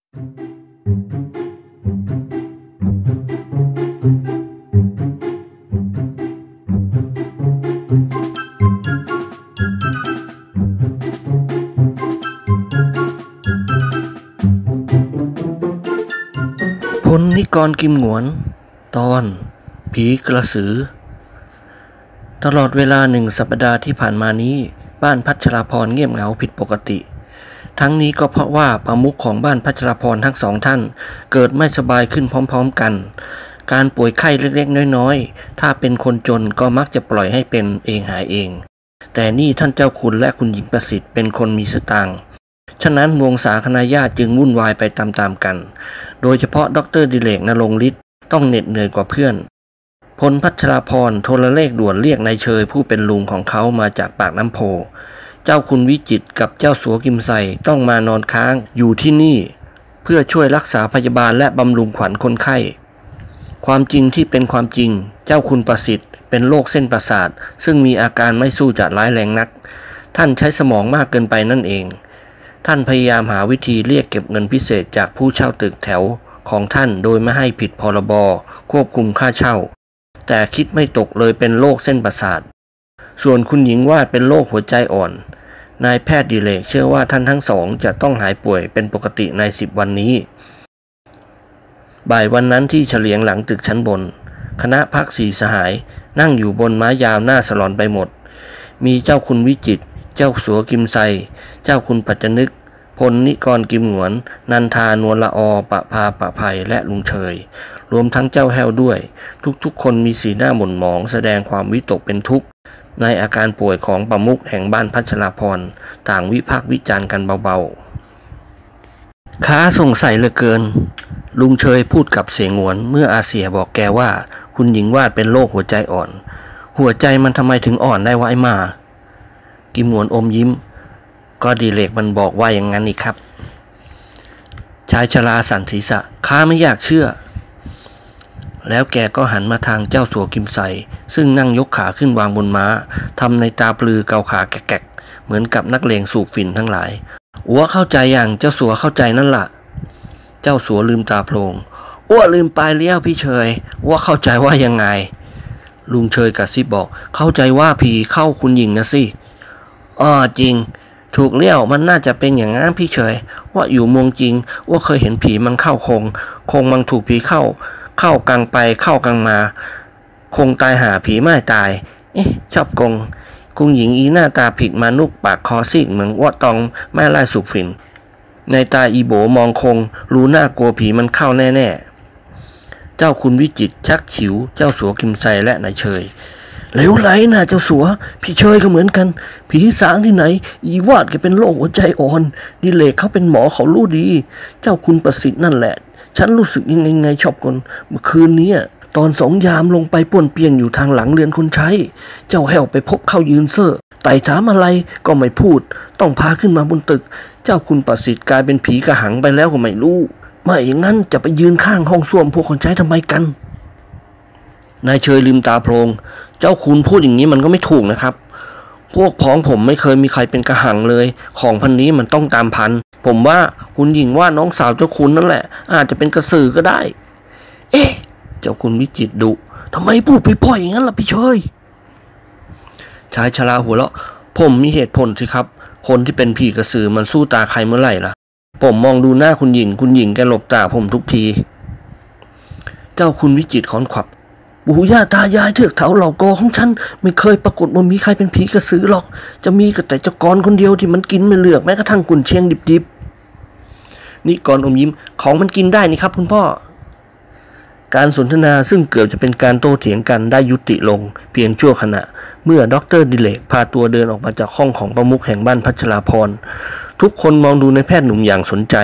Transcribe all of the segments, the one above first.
พลนิกรกิมหงวนตอนผีกระสือตลอดเวลา1 สัปดาห์ที่ผ่านมานี้บ้านพัชราพรเงียบเหงาผิดปกติทั้งนี้ก็เพราะว่าประมุขของบ้านพัชราพรทั้งสองท่านเกิดไม่สบายขึ้นพร้อมๆกันการป่วยไข้เล็กๆน้อยๆถ้าเป็นคนจนก็มักจะปล่อยให้เป็นเองหายเองแต่นี่ท่านเจ้าคุณและคุณหญิงประสิทธิ์เป็นคนมีสตางค์ฉะนั้นวงศาคณาญาติจึงวุ่นวายไปตามๆกันโดยเฉพาะดร.ดิเรกณรงค์ฤทธิ์ต้องเหน็ดเหนื่อยกว่าเพื่อนพลพัชราพรโทรเลขด่วนเรียกนายเชยผู้เป็นลุงของเขามาจากปากน้ำโพเจ้าคุณวิจิตรกับเจ้าสัวกิมไซต้องมานอนค้างอยู่ที่นี่เพื่อช่วยรักษาพยาบาลและบำรุงขวัญคนไข้ความจริงที่เป็นความจริงเจ้าคุณประสิทธิ์เป็นโรคเส้นประสาทซึ่งมีอาการไม่สู้จะร้ายแรงนักท่านใช้สมองมากเกินไปนั่นเองท่านพยายามหาวิธีเรียกเก็บเงินพิเศษจากผู้เช่าตึกแถวของท่านโดยไม่ให้ผิดพรบควบคุมค่าเช่าแต่คิดไม่ตกเลยเป็นโรคเส้นประสาทส่วนคุณหญิงวาดเป็นโรคหัวใจอ่อนนายแพทย์ดิเรกเชื่อว่าท่านทั้งสองจะต้องหายป่วยเป็นปกติใน10 วันนี้บ่ายวันนั้นที่เฉลียงหลังตึกชั้นบนคณะพัก4 สหายนั่งอยู่บนม้ายาวหน้าสลอนไปหมดมีเจ้าคุณวิจิตรเจ้าสัวกิมไซเจ้าคุณปัจจนึกพลนิกรกิมหงวนนันทานวลละอปะพาปะภัยและลุงเชยรวมทั้งเจ้าแห้วด้วยทุกคนมีสีหน้าหม่นหมองแสดงความวิตกเป็นทุกข์ในอาการป่วยของประมุขแห่งบ้านพัชราพรต่างวิพากษ์วิจารณ์กันเบาๆข้าสงสัยเหลือเกินลุงเชยพูดกับเสียงหงวนเมื่ออาเสียบอกแกว่าคุณหญิงวาดเป็นโรคหัวใจอ่อนหัวใจมันทำไมถึงอ่อนได้วะไอ้มากิมหงวนอมยิ้มก็ดิเรกมันบอกว่าอย่างนั้นนี่ครับชายชราสั่นศีรษะข้าไม่อยากเชื่อแล้วแกก็หันมาทางเจ้าสัวกิมไซซึ่งนั่งยกขาขึ้นวางบนม้าทำในตาปลือเกาขาแกะๆเหมือนกับนักเลงสูบฝิ่นทั้งหลายอ้วเข้าใจอย่างเจ้าสัวเข้าใจนั่นล่ะเจ้าสัวลืมตาโพลงอ้วลืมไปเลี้ยวพี่เชยอ้วเข้าใจว่ายังไงลุงเชยกระซิบบอกเข้าใจว่าผีเข้าคุณหญิงนะสิจริงถูกเลี้ยวมันน่าจะเป็นอย่างนั้นพี่เฉยว่าอยู่เมืองจริงว่าเคยเห็นผีมันเข้าคงมันถูกผีเข้ากลางไปเข้ากลางมาคงตายหาผีไม่ตายชอบกงคุณหญิงอีหน้าตาผิดมานุกปากคอซีกเหมือนว่าตองแม่ไล่สุกฝิ่นในตาอีโบมองคงรู้หน้ากลัวผีมันเข้าแน่ๆเจ้าคุณวิจิตรชักฉิวเจ้าสัวกิมไซและนายเชยเหลวไหลนะเจ้าสัวพี่เชยก็เหมือนกันผีสางที่ไหนอีวาดแกเป็นโรคหัวใจอ่อนดิเลกเขาเป็นหมอเขารู้ดีเจ้าคุณประสิทธิ์นั่นแหละฉันรู้สึกยังไงชอบคนเมื่อคืนนี้ตอน2 ยามลงไปป่วนเปียงอยู่ทางหลังเรือนคนใช้เจ้าแห้วไปพบเข้ายืนเซ่อไต่ถามอะไรก็ไม่พูดต้องพาขึ้นมาบนตึกเจ้าคุณประสิทธิ์กลายเป็นผีกระหังไปแล้วก็ไม่รู้ไม่อย่างนั้นจะไปยืนข้างห้องส้วมพวกคนใช้ทำไมกันนายเชยลืมตาโพลงเจ้าคุณพูดอย่างนี้มันก็ไม่ถูกนะครับพวกพ้องผมไม่เคยมีใครเป็นกระหังเลยของพันนี้มันต้องตามพันผมว่าคุณหญิงว่าน้องสาวเจ้าคุณนั่นแหละอาจจะเป็นกระสือก็ได้เจ้าคุณวิจิตรดุทำไมพูดไปพ่อยอย่างนั้นล่ะพี่เชยชายชราหัวเราะผมมีเหตุผลสิครับคนที่เป็นผีกระสือมันสู้ตาใครเมื่อไหร่ล่ะผมมองดูหน้าคุณหญิงแกหลบตาผมทุกทีเจ้าคุณวิจิตรขอนขวับปู่ย่าตายายเถือกเถาเหล่ากอของฉันไม่เคยปรากฏว่ามีใครเป็นผีกระสือหรอกจะมีก็แต่เจ้ากรคนเดียวที่มันกินไม่เลือกแม้กระทั่งกุนเชียงดิบๆนี่กรอมยิ้มของมันกินได้นี่ครับคุณพ่อการสนทนาซึ่งเกือบจะเป็นการโต้เถียงกันได้ยุติลงเพียงชั่วขณะเมื่อดร.ดิเรกพาตัวเดินออกมาจากห้องของประมุขแห่งบ้านพัชราพรทุกคนมองดูในแพทย์หนุ่มอย่างสนใจ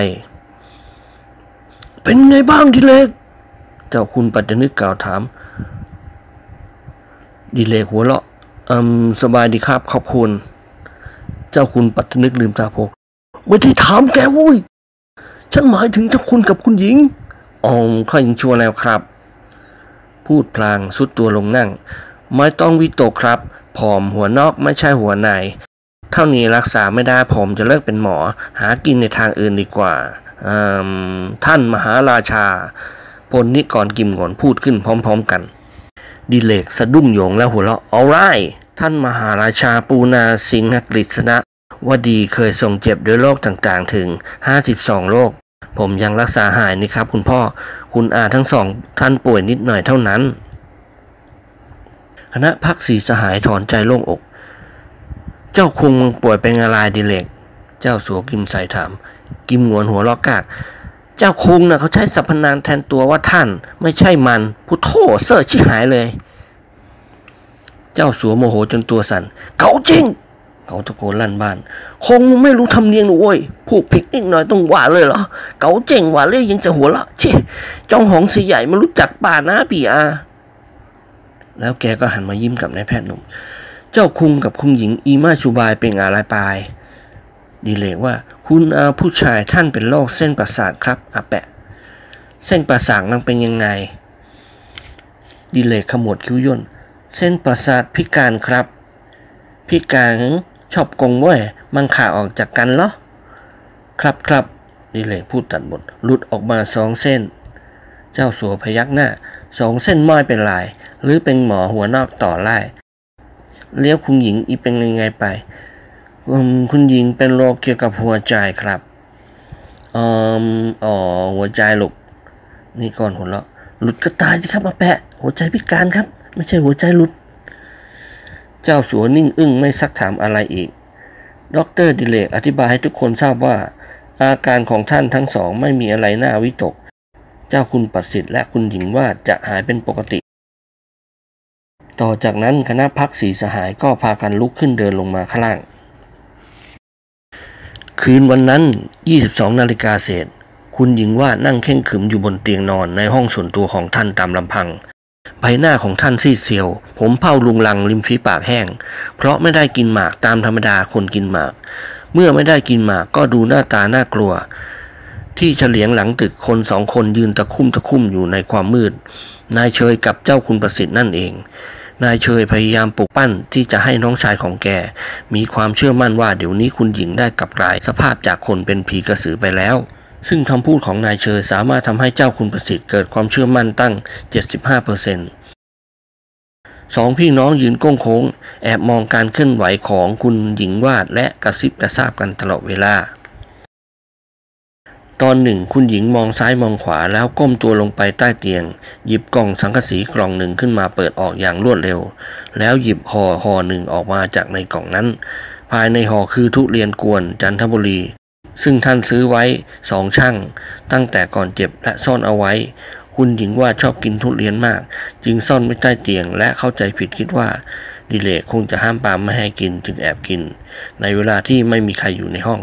เป็นไงบ้างดิเรกเจ้าคุณปัจจนึกกล่าวถามดิเลกหัวเราะสบายดีครับขอบคุณเจ้าคุณปัตนึกลืมตาโพไม่ได้ถามแกวุ้ยฉันหมายถึงเจ้าคุณกับคุณหญิงข้ายังชัวร์แล้วครับพูดพลางสุดตัวลงนั่งไม่ต้องวิตกครับผอมหัวนอกไม่ใช่หัวในเท่านี้รักษาไม่ได้ผมจะเลิกเป็นหมอหากินในทางอื่นดีกว่าท่านมหาราชาพลนิกรกิมหงวนพูดขึ้นพร้อมๆกันดิเลกสะดุ้งโยงแล้วหัวเราะเอาไรท่านมหาราชาปูนาสิงหกฤษณะวดีเคยทรงเจ็บด้วยโรคต่างๆถึง52โรคผมยังรักษาหายนี่ครับคุณพ่อคุณอาทั้งสองท่านป่วยนิดหน่อยเท่านั้นคณะพักสีสหายถอนใจโล่งอกเจ้าคุงป่วยเป็นอะไรดิเลกเจ้าสัวกิมใส่ถามกิมหงวนหัวลอกกากเจ้าคุงน่ะเขาใช้สรรพนามแทนตัวว่าท่านไม่ใช่มันพุทโธเซ่อชิหายเลยเจ้าสัวโมโหจนตัวสั่นเขาจริงเขาตะโกนลั่นบ้านคงไม่รู้ทำเนียงหนูโว้ยพูดผิดนิดหน่อยต้องว่าเลยเหรอเก๋าเจ๋งว่าเลยยังจะหัวละเช่จ้องหองสีใหญ่ไม่รู้จักป่านะพี่อาแล้วแกก็หันมายิ้มกับนายแพทย์หนุ่มเจ้าคุงกับคุณหญิงอีมาชูบายเป็นอะไรไปดีเลยว่าคุณอาผู้ชายท่านเป็นโรคเส้นประสาทครับอาแปะเส้นประสาทนั่งเป็นยังไงดีเลยขมวดคิ้วย่นเส้นประสาทพิการครับพิการชอบกงเว้ยมันขาออกจากกันเหรอครับดีเลยพูดตัดบทหลุดออกมา2เส้นเจ้าสัวพยักหน้า2เส้นม้อยเป็นลายหรือเป็นหมอหัวนอกต่อไล่เลี้ยวคุณหญิงอีเป็นยังไงไปคุณหญิงเป็นโรคเกี่ยวกับหัวใจครับหัวใจหลุดนี่ก่อนหัวเราะหลุดก็ตายสิครับอาแปะหัวใจพิการครับไม่ใช่หัวใจหลุดเจ้าสัวนิ่งอึ้งไม่ซักถามอะไรอีกดร.ดิเลกอธิบายให้ทุกคนทราบว่าอาการของท่านทั้งสองไม่มีอะไรน่าวิตกเจ้าคุณประสิทธิ์และคุณหญิงว่าจะหายเป็นปกติต่อจากนั้นคณะพักสีสหายก็พากันลุกขึ้นเดินลงมาข้างล่างคืนวันนั้น 22 นาฬิกาเศษคุณหญิงว่านั่งเข่งขรึมอยู่บนเตียงนอนในห้องส่วนตัวของท่านตามลำพังใบหน้าของท่านซีดเซียวผมเผ้าลุงลังริมฝีปากแห้งเพราะไม่ได้กินหมากตามธรรมดาคนกินหมากเมื่อไม่ได้กินหมากก็ดูหน้าตาน่ากลัวที่เฉลียงหลังตึกคน2 คนยืนตะคุ่มอยู่ในความมืดนายเชยกับเจ้าคุณประสิทธิ์นั่นเองนายเชยพยายามปลุกปั้นที่จะให้น้องชายของแกมีความเชื่อมั่นว่าเดี๋ยวนี้คุณหญิงได้กลับกลายสภาพจากคนเป็นผีกระสือไปแล้วซึ่งคำพูดของนายเชยสามารถทำให้เจ้าคุณประสิทธิ์เกิดความเชื่อมั่นตั้ง 75%สองพี่น้องยืนก้งโค้งแอบมองการเคลื่อนไหวของคุณหญิงวาดและกระซิบกระซาบกันตลอดเวลาตอนหนึ่งคุณหญิงมองซ้ายมองขวาแล้วก้มตัวลงไปใต้เตียงหยิบกล่องสังกะสีกล่องหนึ่งขึ้นมาเปิดออกอย่างรวดเร็วแล้วหยิบห่อหนึ่งออกมาจากในกล่องนั้นภายในห่อคือทุเรียนกวนจันทบุรีซึ่งท่านซื้อไว้2 ชั่งตั้งแต่ก่อนเจ็บและซ่อนเอาไว้คุณหญิงว่าชอบกินทุเรียนมากจึงซ่อนไว้ใต้เตียงและเข้าใจผิดคิดว่าดิเลกคงจะห้ามปรามไม่ให้กินจึงแอบกินในเวลาที่ไม่มีใครอยู่ในห้อง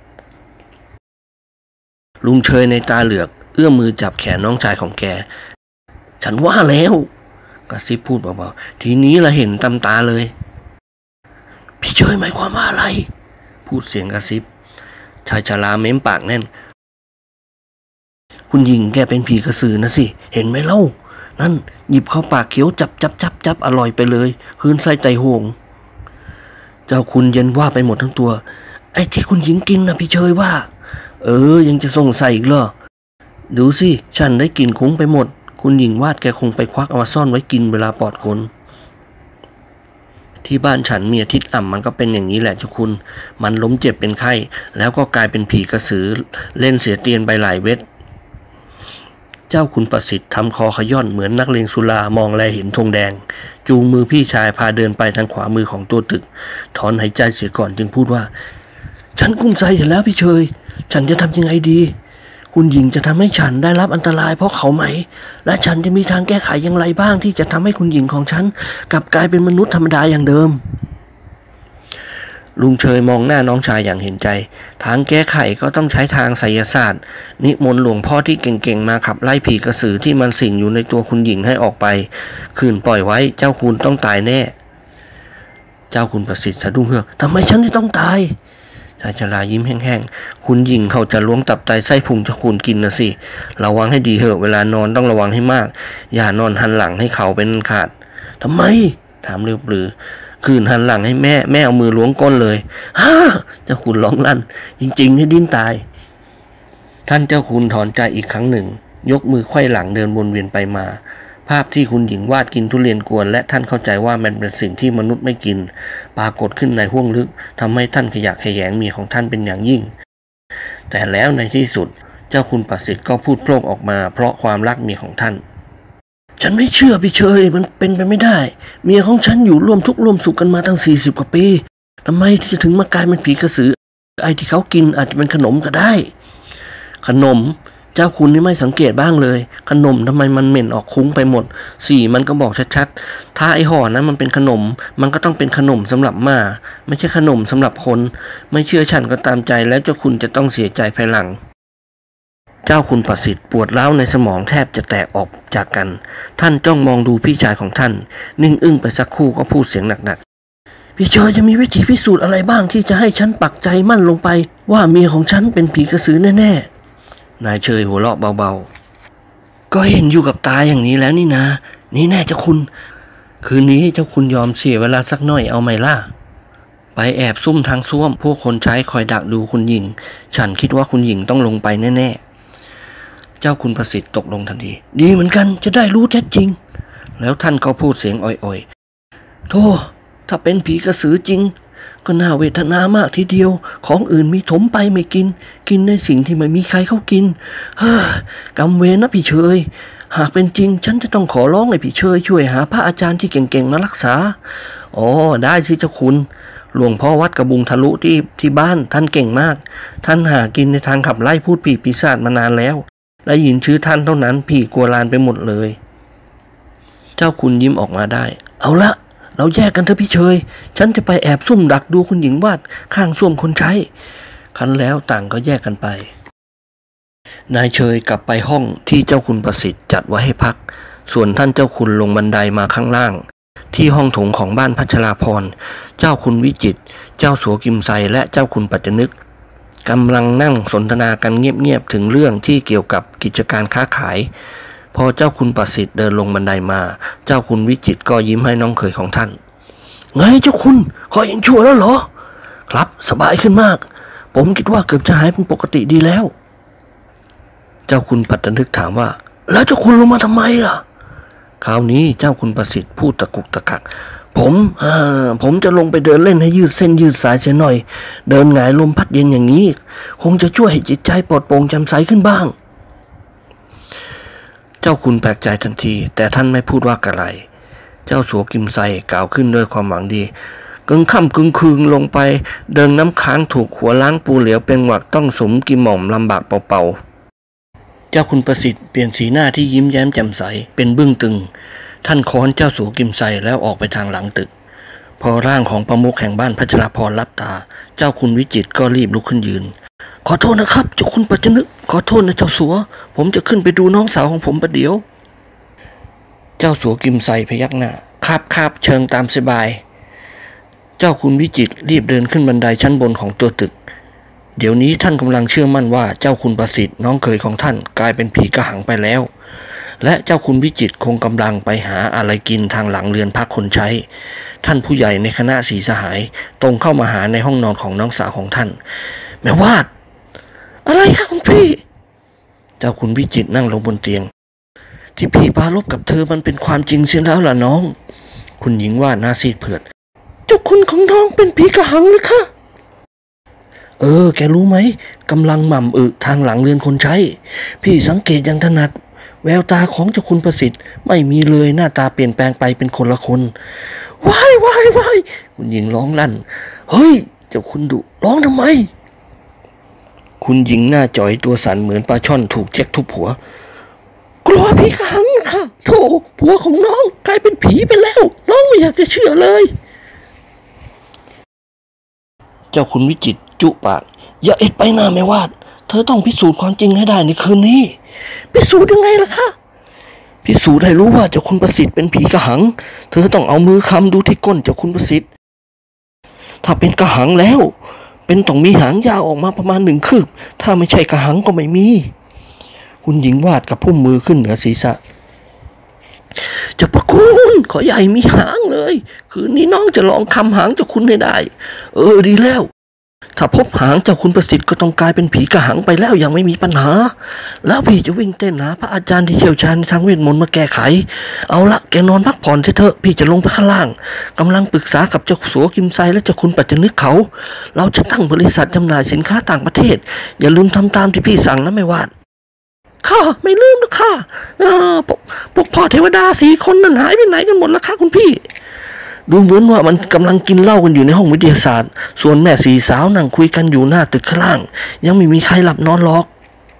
ลุงเชยในตาเหลือกเอื้อมมือจับแขนน้องชายของแกฉันว่าแล้วกระซิบพูดเบาๆทีนี้ละเห็นตำตาเลยพี่เชยหมายความว่าอะไรพูดเสียงกระซิบชายชราเม้มปากแน่นคุณหญิงแกเป็นผีกระสือนะสิเห็นไหมเล่านั่นหยิบเข้าปากเคี้ยวจับอร่อยไปเลยคืนไส้ไตโหงเจ้าคุณเย็นว่าไปหมดทั้งตัวไอ้ที่คุณหญิงกินนะพี่เชยว่ายังจะส่งใส่อีกเหรอดูสิฉันได้กินคุ้งไปหมดคุณหญิงวาดแกคงไปควักเอามาซ่อนไว้กินเวลาปลอดคนที่บ้านฉันมีอาทิตย์มันก็เป็นอย่างนี้แหละเจ้าคุณมันล้มเจ็บเป็นไข้แล้วก็กลายเป็นผีกระสือเล่นเสียเตียนไปหลายเวทเจ้าคุณประสิทธิ์ทำคอขย้อนเหมือนนักเลงสุรามองแลเห็นธงแดงจูงมือพี่ชายพาเดินไปทางขวามือของตัวตึกถอนหายใจเสียก่อนจึงพูดว่าฉันกุ้มใจเห็นแล้วพี่เชยฉันจะทำยังไงดีคุณหญิงจะทำให้ฉันได้รับอันตรายเพราะเขาไหมและฉันจะมีทางแก้ไขอย่างไรบ้างที่จะทำให้คุณหญิงของฉันกลับกลายเป็นมนุษย์ธรรมดาอย่างเดิมลุงเชยมองหน้าน้องชายอย่างเห็นใจทางแก้ไขก็ต้องใช้ทางไสยศาสตร์นิมนต์หลวงพ่อที่เก่งๆมาขับไล่ผีกระสือที่มันสิงอยู่ในตัวคุณหญิงให้ออกไปคืนปล่อยไว้เจ้าคุณต้องตายแน่เจ้าคุณประสิทธิ์สะดุ้งเฮือกทำไมฉันต้องตายชายชรายิ้มแห้งๆคุณหญิงเขาจะล้วงตับไตไส้พุงเจ้าคุณกินนะสิระวังให้ดีเถอะเวลานอนต้องระวังให้มากอย่านอนหันหลังให้เขาเป็นขาดทำไมถามเรียวปรือคืนหันหลังให้แม่เอามือล้วงก้นเลยฮ่าเจ้าคุณร้องลั่นจริงๆให้ดิ้นตายท่านเจ้าคุณถอนใจอีกครั้งหนึ่งยกมือไขว้หลังเดินวนเวียนไปมาภาพที่คุณหญิงวาดกินทุเรียนกวนและท่านเข้าใจว่ามันเป็นสิ่งที่มนุษย์ไม่กินปรากฏขึ้นในห้วงลึกทำให้ท่านขยะแขยงเมียของท่านเป็นอย่างยิ่งแต่แล้วในที่สุดเจ้าคุณประสิทธิ์ก็พูดโพร่งออกมาเพราะความรักเมียของท่านฉันไม่เชื่อพี่เชยมันเป็นไปไม่ได้เมียของฉันอยู่ร่วมทุกข์ร่วมสุขกันมาตั้ง40 กว่าปีทำไมจะถึงมากลายเป็นผีกระสือไอ้ที่เขากินอาจจะเป็นขนมก็ได้ขนมเจ้าคุณนี่ไม่สังเกตบ้างเลยขนมทำไมมันเหม็นออกคุ้งไปหมดสีมันก็บอกชัดๆถ้าไอ้ห่อนั้นมันเป็นขนมมันก็ต้องเป็นขนมสำหรับหมาไม่ใช่ขนมสำหรับคนไม่เชื่อฉันก็ตามใจแล้วเจ้าคุณจะต้องเสียใจภายหลังเจ้าคุณประสิทธิ์ปวดร้าวในสมองแทบจะแตกออกจากกันท่านจ้องมองดูพี่ชายของท่านนิ่งอึ้งไปสักครู่ก็พูดเสียงหนักๆพี่เชยจะมีวิธีพิสูจน์อะไรบ้างที่จะให้ฉันปักใจมั่นลงไปว่าเมียของฉันเป็นผีกระสือแน่ๆนายเชยหัวเราะเบาๆก็เห็นอยู่กับตาอย่างนี้แล้วนี่นะนี่แน่เจ้าคุณคืนนี้เจ้าคุณยอมเสียเวลาสักหน่อยเอาไหมล่ะไปแอบซุ่มทางซ่วมพวกคนใช้คอยดักดูคุณหญิงฉันคิดว่าคุณหญิงต้องลงไปแน่ๆเจ้าคุณประสิทธิ์ตกลงทันทีดีเหมือนกันจะได้รู้แท้จริงแล้วท่านก็พูดเสียงอ่อยๆโธ่ถ้าเป็นผีกระสือจริงก็น่าเวทนามากทีเดียวของอื่นมีถมไปไม่กินในสิ่งที่ไม่มีใครเขากินกำเวรนะพี่เชยหากเป็นจริงฉันจะต้องขอร้องให้พี่เชยช่วยหาพระอาจารย์ที่เก่งๆมารักษาอ๋อได้สิเจ้าคุณหลวงพ่อวัดกระบุงทะลุที่บ้านท่านเก่งมากท่านหากินในทางขับไล่พูดผีปีศาจมานานแล้วได้ยินชื่อท่านเท่านั้นผีกลัวลานไปหมดเลยเจ้าคุณยิ้มออกมาได้เอาละเราแยกกันเถอะพี่เชยฉันจะไปแอบซุ่มดักดูคุณหญิงวาดข้างส้วมคนใช้คันแล้วต่างก็แยกกันไปนายเชยกลับไปห้องที่เจ้าคุณประสิทธิ์จัดไว้ให้พักส่วนท่านเจ้าคุณลงบันไดมาข้างล่างที่ห้องโถงของบ้านพัชราพรเจ้าคุณวิจิตรเจ้าสัวกิมไซและเจ้าคุณปัจจนึกกำลังนั่งสนทนากันเงียบๆถึงเรื่องที่เกี่ยวกับกิจการค้าขายพอเจ้าคุณประสิทธิ์เดินลงบันไดมาเจ้าคุณวิจิตรก็ยิ้มให้น้องเขยของท่านไงเจ้าคุณขอยังชั่วแล้วเหรอครับสบายขึ้นมากผมคิดว่าเกือบจะหายเป็นปกติดีแล้วเจ้าคุณปัจจนึกถามว่าแล้วเจ้าคุณลงมาทำไมล่ะคราวนี้เจ้าคุณประสิทธิ์พูดตะกุกตะกักผมจะลงไปเดินเล่นให้ยืดเส้นยืดสายเสียหน่อยเดินหงายลมพัดเย็นอย่างนี้คงจะช่วยให้จิตใจปลอดโปร่งแจ่มใสขึ้นบ้างเจ้าคุณแปลกใจทันทีแต่ท่านไม่พูดว่าอะไรเจ้าสัวกิมไซกล่าวขึ้นด้วยความหวังดีกึ่งค่ำกึ่งคืนลงไปเดินน้ำค้างถูกหัวล้างปูเหลียวเป็นหวัดต้องสมกิมหม่อมลำบากเป่าๆเจ้าคุณประสิทธิ์เปลี่ยนสีหน้าที่ยิ้มแย้มแจ่มใสเป็นบึ้งตึงท่านค้อนเจ้าสัวกิมไซแล้วออกไปทางหลังตึกพอร่างของประมุขแห่งบ้านพัชราพรลับตาเจ้าคุณวิจิตรก็รีบลุกขึ้นยืนขอโทษนะครับเจ้าคุณปัจจนึกขอโทษนะเจ้าสัวผมจะขึ้นไปดูน้องสาวของผมประเดี๋ยวเจ้าสัวกิมไซพยักหน้าครับเชิงตามสบายเจ้าคุณวิจิตรรีบเดินขึ้นบันไดชั้นบนของตัวตึกเดี๋ยวนี้ท่านกำลังเชื่อมั่นว่าเจ้าคุณประสิทธิ์น้องเขยของท่านกลายเป็นผีกระหังไปแล้วและเจ้าคุณวิจิตรคงกำลังไปหาอะไรกินทางหลังเรือนพักคนใช้ท่านผู้ใหญ่ในคณะสีสหายตรงเข้ามาหาในห้องนอนของน้องสาวของท่านแม่วาดอะไรคะคุณพี่เจ้าคุณวิจิตรนั่งลงบนเตียงที่พี่ปารภกับเธอมันเป็นความจริงเสียแล้วล่ะน้องคุณหญิงวาดหน้าซีดเผือดเจ้าคุณของน้องเป็นผีกระหังหรือคะแกรู้ไหมกำลังหม่ำอึทางหลังเรือนคนใช้พี่สังเกตอย่างถนัดแววตาของเจ้าคุณประสิทธิ์ไม่มีเลยหน้าตาเปลี่ยนแปลงไปเป็นคนละคนว้ายคุณหญิงร้องลั่นเฮ้ยเจ้าคุณดุร้องทำไมคุณหญิงหน้าจ่อยตัวสั่นเหมือนปลาช่อนถูกแจ็คทุบหัวกลัวผีกระหังค่ะโธ่ผัวของน้องกลายเป็นผีไปแล้วน้องไม่อยากจะเชื่อเลยเจ้าคุณวิจิตรจุปากอย่าเอ็ดไปหน้าแม่วาดเธอต้องพิสูจน์ความจริงให้ได้ในคืนนี้พิสูจน์ยังไงล่ะคะพิสูจน์ให้รู้ว่าเจ้าคุณประสิทธิ์เป็นผีกระหังเธอต้องเอามือคำดูที่ก้นเจ้าคุณประสิทธิ์ถ้าเป็นกระหังแล้วเป็นต้องมีหางยาวออกมาประมาณ1 คืบถ้าไม่ใช่กระหังก็ไม่มีคุณหญิงวาดกับพุ่มมือขึ้นเหนือศีรษะเจ้าประคุณขอใหญ่มีหางเลยคืนนี้น้องจะลองคำหางเจ้าคุณให้ได้ดีแล้วถ้าพบหางเจ้าคุณประสิทธิ์ก็ต้องกลายเป็นผีกระหังไปแล้วอย่างไม่มีปัญหาแล้วพี่จะวิ่งเต้นหาพระอาจารย์ที่เชี่ยวชาญในทางเวทมนต์มาแก้ไขเอาละแกนอนพักผ่อนเถอะพี่จะลงไปข้างล่างกำลังปรึกษากับเจ้าสัวกิมไซและเจ้าคุณปัจจนึกเขาเราจะตั้งบริษัทจำหน่ายสินค้าต่างประเทศอย่าลืมทำตามที่พี่สั่งนะไม่วาดข้าไม่ลืมนะข้าพวกพ่อเทวดา4 คนนั้นหายไปไหนกันหมดแล้วค่ะคุณพี่ดูเหมือนว่ามันกำลังกินเหล้ากันอยู่ในห้องวิทยาศาสตร์ส่วนแม่4 สาวนั่งคุยกันอยู่หน้าตึกข้างล่างยังไม่มีใครหลับนอนหรอก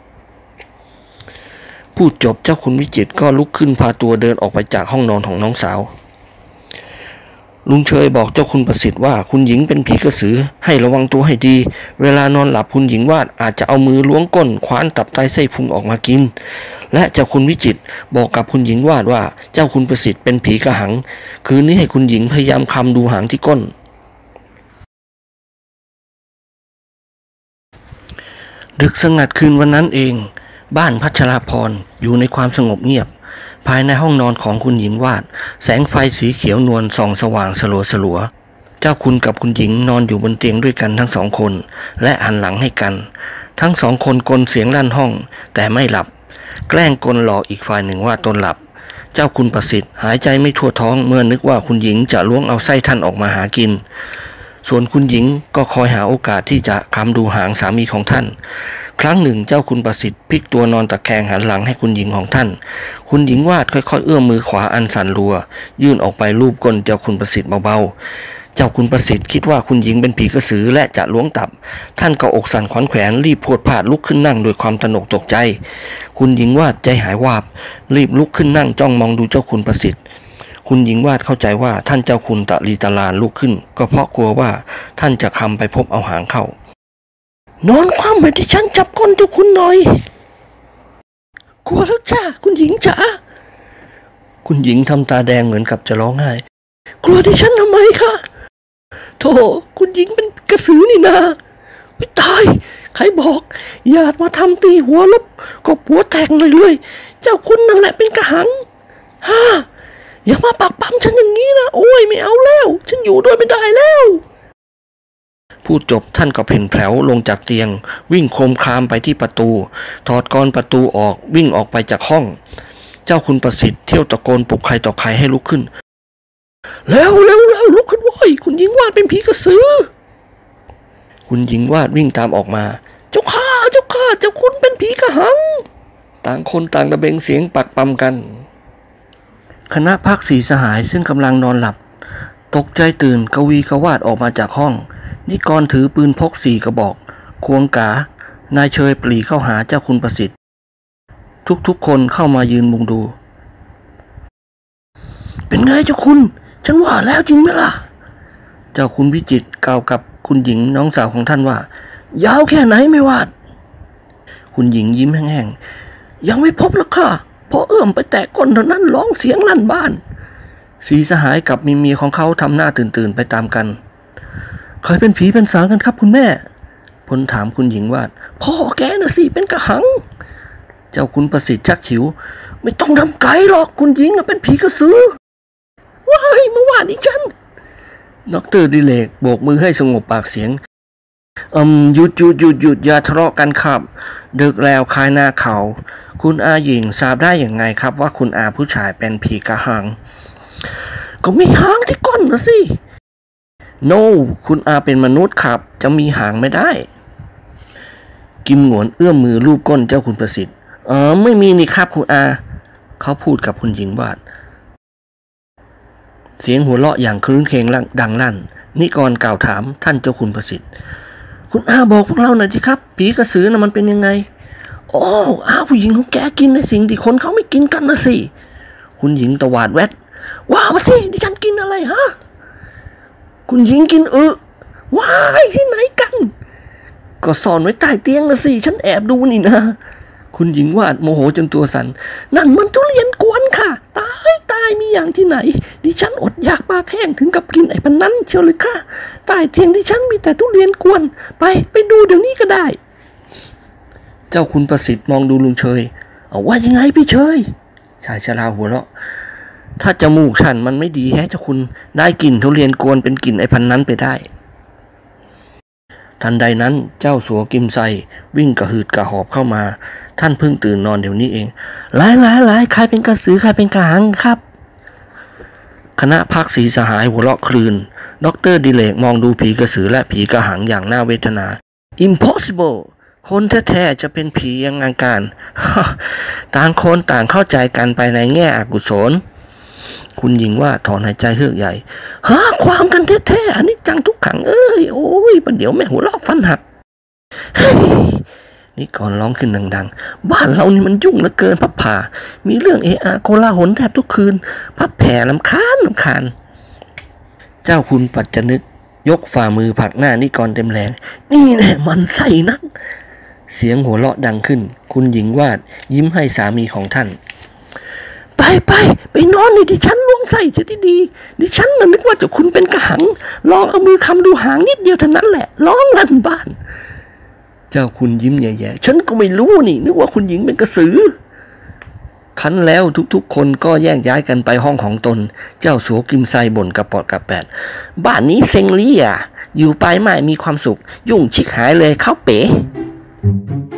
พูดจบเจ้าคุณวิจิตรก็ลุกขึ้นพาตัวเดินออกไปจากห้องนอนของน้องสาวลุงเชยบอกเจ้าคุณประสิทธิ์ว่าคุณหญิงเป็นผีกระสือให้ระวังตัวให้ดีเวลานอนหลับคุณหญิงวาดอาจจะเอามือล้วงก้นคว้านตับไตไส้พุงออกมากินและเจ้าคุณวิจิตรบอกกับคุณหญิงวาดว่าเจ้าคุณประสิทธิ์เป็นผีกระหังคืนนี้ให้คุณหญิงพยายามคลำดูหางที่ก้นดึกสงัดคืนวันนั้นเองบ้านพัชราพรอยู่ในความสงบเงียบภายในห้องนอนของคุณหญิงวาดแสงไฟสีเขียวนวลส่องสว่างสลัวเจ้าคุณกับคุณหญิงนอนอยู่บนเตียงด้วยกันทั้ง2 คนและหันหลังให้กันทั้ง2 คนกลนเสียงลั่นห้องแต่ไม่หลับแกล้งกลหลอกอีกฝ่ายหนึ่งว่าตนหลับเจ้าคุณประสิทธิ์หายใจไม่ทั่วท้องเมื่อนึกว่าคุณหญิงจะล้วงเอาไส้ท่านออกมาหากินส่วนคุณหญิงก็คอยหาโอกาสที่จะคลำดูหางสามีของท่านครั้งหนึ่งเจ้าคุณประสิทธิ์พลิกตัวนอนตะแคงหันหลังให้คุณหญิงของท่านคุณหญิงวาดค่อยๆเอื้อมมือขวาอันสั่นรัวยื่นออกไปลูบก้นเจ้าคุณประสิทธิ์เบาๆเจ้าคุณประสิทธิ์คิดว่าคุณหญิงเป็นผีกระสือและจะล้วงตับท่านก็อกสั่นขวัญแขวนรีบพรวดพลาดลุกขึ้นนั่งด้วยความตระหนกตกใจคุณหญิงวาดใจหายวาบรีบลุกขึ้นนั่งจ้องมองดูเจ้าคุณประสิทธิ์คุณหญิงวาดเข้าใจว่าท่านเจ้าคุณตะลีตะลานลุกขึ้นก็เพราะกลัวว่าท่านจะคลำไปพบเอาหางเข้านอนคว่ำไปที่ฉันจับก้นเจ้าคุณหน่อยกลัวแล้วจ้าคุณหญิงจ๋าคุณหญิงทำตาแดงเหมือนกับจะร้องไห้กลัวที่ฉันทำไมคะโธ่คุณหญิงเป็นกระสือนี่นาวิตายใครบอกอย่ามาทำตีหัวลบก็หัวแตกเลยเจ้าคุณนั่นแหละเป็นกระหังอย่ามาปักปั๊มฉันอย่างนี้นะโอ้ยไม่เอาแล้วฉันอยู่ด้วยไม่ได้แล้วพูดจบท่านก็เพ่นแผลวลงจากเตียงวิ่งโคมคามไปที่ประตูถอดกรประตูออกวิ่งออกไปจากห้องเจ้าคุณประสิทธิ์เที่ยวตะโกนปลุกใครต่อใครให้ลุกขึ้นแล้วลุกขึ้นว้ยคุณหญิงวาดเป็นผีกระสือคุณหญิงวาดวิ่งตามออกมาเจ้าข้าเจ้าคุณเป็นผีกระหังต่างคนต่างระเบงเสียงปักปั๊มกันคณะพัก4 สหายซึ่งกำลังนอนหลับตกใจตื่นกวีกวาดออกมาจากห้องนิกรถือปืนพก4 กระบอกควงกานายเชยปรีเข้าหาเจ้าคุณประสิทธิ์ทุกคนเข้ามายืนมุงดูเป็นไงเจ้าคุณฉันว่าแล้วจริงไหมล่ะเจ้าคุณวิจิตรกล่าวกับคุณหญิงน้องสาวของท่านว่ายาวแค่ไหนไม่วาดคุณหญิงยิ้มแห้งๆยังไม่พบหรอกค่ะพอเอื้อมไปแตะก้นเท่านั้นร้องเสียงลั่นบ้าน4 สหายกับเมียของเขาทำหน้าตื่นไปตามกันเคยเป็นผีเป็นสางกันครับคุณแม่พลถามคุณหญิงวาดพ่อแกน่ะสิเป็นกระหังเจ้าคุณประสิทธิ์ชักฉิวไม่ต้องทำไกลหรอกคุณหญิงเป็นผีกระสือว้ายเมื่อวานนี้ฉันดร.ดิเลกโบกมือให้สงบปากเสียงหยุดอย่าทะเลาะกันครับดึกแล้วคายหน้าเขาคุณอาหญิงทราบได้อย่างไงครับว่าคุณอาผู้ชายเป็นผีกระหังก็มีหางที่ก้นนะสิNo คุณอาเป็นมนุษย์ครับจะมีหางไม่ได้กิมหงวนเอื้อมมือลูบก้นเจ้าคุณประสิทธิ์ไม่มีนี่ครับคุณอาเขาพูดกับคุณหญิงวาดเสียงหัวเราะอย่างครื้นเคงดังลั่นนิกรกล่าวถามท่านเจ้าคุณประสิทธิ์คุณอาบอกพวกเราหน่อยสิครับผีกระสือน่ะมันเป็นยังไงอาผู้หญิงของแกกินในสิ่งที่คนเขาไม่กินกันนะสิคุณหญิงตวาดแวดว่ามาสิดิฉันกินอะไรฮะคุณหญิงกินว้ายที่ไหนกันก็ซ่อนไว้ใต้เตียงนะสิฉันแอบดูนี่นะคุณหญิงวาดโมโหจนตัวสั่นนั่นมันทุเรียนกวนค่ะตายมีอย่างที่ไหนดิฉันอดอยากปากแห้งถึงกับกินไอ้พันนั้นเชียวเลยค่ะใต้เตียงดิฉันมีแต่ทุเรียนกวนไปดูเดี๋ยวนี้ก็ได้เจ้าคุณประสิทธิ์มองดูลุงเชยเอาว่ายังไงพี่เชยชายชราหัวเราะถ้าจมูกฉันมันไม่ดีเจ้าคุณได้กลิ่นทุเรียนกวนเป็นกลิ่นไอ้พันนั้นไปได้ทันใดนั้นเจ้าสัวกิมไซวิ่งกระหืดกระหอบเข้ามาท่านเพิ่งตื่นนอนเดี๋ยวนี้เองหลายใครเป็นกระสือใครเป็นกระหังครับคณะภาคศรีสหายหัวเราะคลืนดร.ดิเลกมองดูผีกระสือและผีกระหังอย่างน่าเวทนา Impossible คนแท้ๆจะเป็นผียังไงกัน ต่างคนต่างเข้าใจกันไปในแง่อกุศลคุณหญิงว่าถอนหายใจเฮือกใหญ่หาความกันแท้ๆอันนี้จังทุกขังโอ้ยประเดี๋ยวแม่หัวเราะฟันหักนี่ก่อนร้องขึ้นดังๆบ้านเรานี่มันยุ่งเหลือเกินพับผ่ามีเรื่องโกลาหลแทบทุกคืนพับแผ่ลำคาญเจ้าคุณปัจจนึกยกฝ่ามือผลักหน้านิกรเต็มแรงนี่แน่มันใส่นักเสียงหัวเราะดังขึ้นคุณหญิงวาดยิ้มให้สามีของท่านไปนอนนี่ดิฉันล้วงไส้จะดีดิฉันน่ะนึกว่าจะคุณเป็นกระหังลองเอามือคำดูหางนิดเดียวเท่านั้นแหละร้องลั่นบ้านเจ้าคุณยิ้มแย่ๆฉันก็ไม่รู้นี่นึกว่าคุณหญิงเป็นกระสือคันแล้วทุกๆคนก็แยกย้ายกันไปห้องของตนเจ้าสัวกิมไซบ่นกระปอดกระแปดบ้านนี้เซ็งลี่อยู่ไปไม่มีความสุขยุ่งชิกหายเลยเข้าเป๋